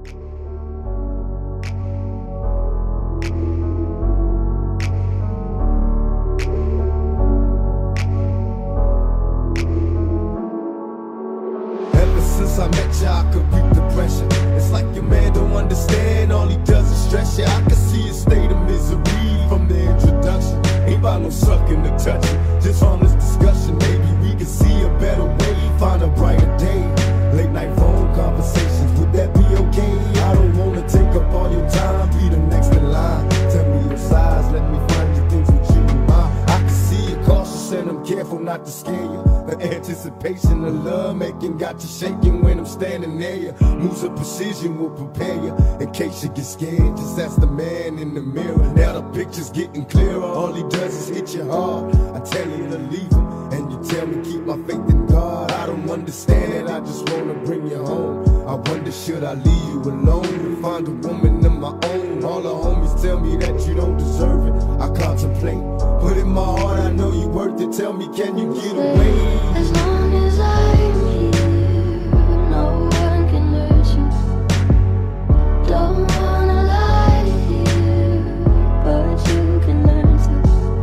Ever since I met ya, I could beat the pressure. It's like your man don't understand, all he does is stress ya. I can see his state of misery from the introduction. Ain't about no sucking or touching, just harmless discussion. Maybe we can see a better way, find a brighter day. Late night phone conversations, would that be okay? I don't wanna take up all your time, be the next in line. Tell me your size, let me find you things with you in mind. I can see you're cautious and I'm careful not to scare you. The anticipation of love making got you shaking when I'm standing near you. Moves of precision will prepare you in case you get scared. Just ask the man in the mirror. Now the picture's getting clearer. All he does is hit you hard. I tell you to leave him, and you tell me keep my faith in God. I don't understand it, I just wanna bring you home. I wonder should I leave you alone to find a woman of my own. All the homies tell me that you don't deserve it. I contemplate, but in my heart I know you worth it. Tell me, can you get away? As long as I'm here, no one can hurt you. Don't wanna lie to you, but you can learn to.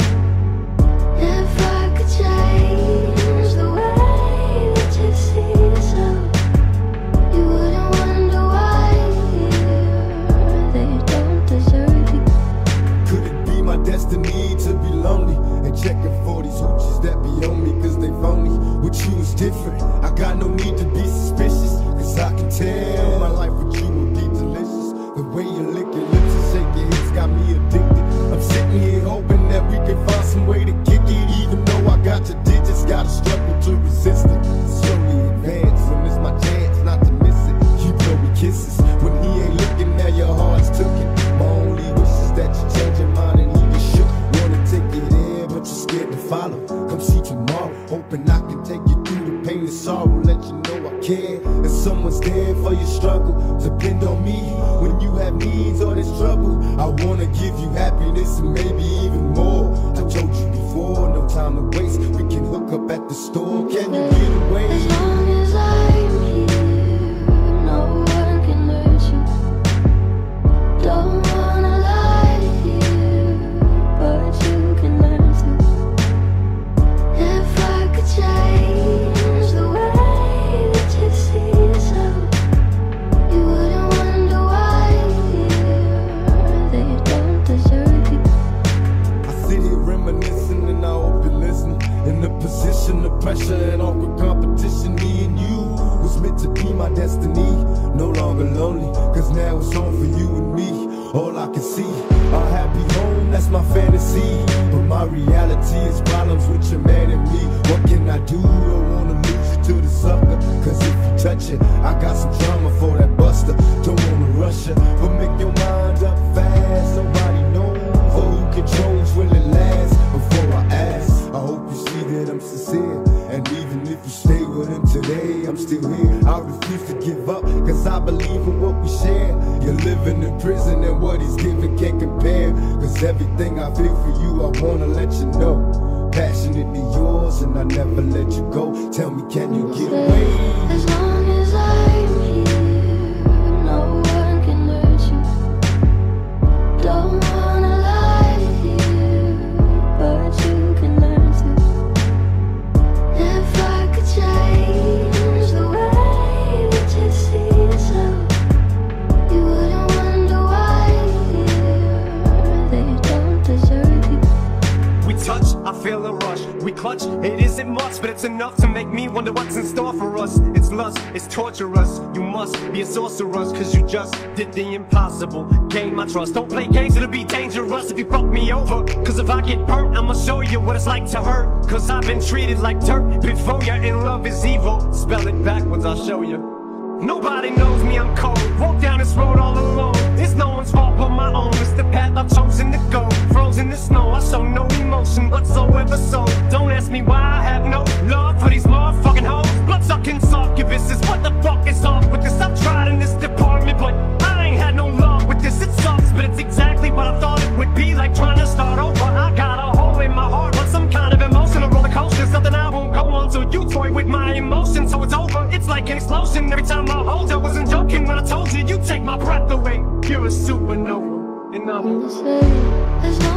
If I could change the way that you see yourself, you wouldn't wonder why they don't deserve you. Could it be my destiny to be lonely and checking for these hoochies that be on me cause they phony? With you is different, I got no need to be suspicious, cause I can tell my life with you will be delicious. The way you lick your lips and shake your hips got me addicted. I'm sitting here hoping that we can find some way to kick it. Even though I got your digits, gotta struggle to resist it. Slowly advance when it's my chance not to miss it. You blow me kisses when he ain't looking, now your heart's took it. My only wish is that you change your mind and he get shook. Wanna take it in, but you're scared to follow. Come see tomorrow, hoping I can take you through the pain and sorrow. Let you know I care, and someone's there for your struggle. Depend on me when you have needs or there's trouble. I wanna give you happiness and maybe even more. I told you before, no time to waste. We can hook up at the store. Can you get away? As long as I'm here, no one can hurt you. Don't wanna lie to you, but you can learn to. If I could change the way that you see yourself, you wouldn't wonder why they don't deserve you. I sit here reminiscing and I hope you listen. In the position of pressure and awkward competition, me and you was meant to be my destiny. No longer lonely, cause now it's home for you and me. All I can see, a happy home, that's my fantasy. But my reality is problems with your man and me. What can I do? Don't wanna lose you to the sucker, cause if you touch it, I got some drama for that buster. Don't wanna rush you, but make your mind up fast. Nobody knows, or who controls will it last. Before I ask, I hope you see that I'm sincere. And even if you stay with him today, I'm still here. I refuse to give up, cause I believe in what we share. You're living in prison and what he's giving can't compare. Cause everything I feel for you, I wanna let you know. Passionately yours and I never let you go. Tell me, can you get away? As long as I'm here, no one can hurt you. Don't wanna lie to you, but you can learn to. If I could change the way that you see yourself, you wouldn't wonder why they don't deserve you. We touch, I feel a rush. We clutch, it isn't much, but it's enough to make me wonder what's in store for us. It's lust, it's torturous. You must be a sorceress, cause you just did the impossible. Gain my trust, don't play games, it'll be dangerous if you fuck me over. Cause if I get burnt, I'ma show you what it's like to hurt. Cause I've been treated like dirt before you, and love is evil. Spell it backwards, I'll show you. Nobody knows me, I'm cold. Walk down this road all alone. It's no one's fault but my own. It's the path I've chosen to go. Frozen in snow, I show no emotion whatsoever. So don't ask me why I have no love for these motherfucking hoes. Blood-sucking succubuses. What the fuck is off with this? I've tried in this department, but I ain't had no love with this. It sucks, but it's exactly what I thought it would be. Like trying to start over. I got a hole in my heart, but some kind of emotional roller coaster. Something I won't go on, so you toy with my emotions. So it's over, it's like an explosion. Every time I hold, I wasn't joking when I told you, you take my my breath away. You're a supernova, and I'm Say, as long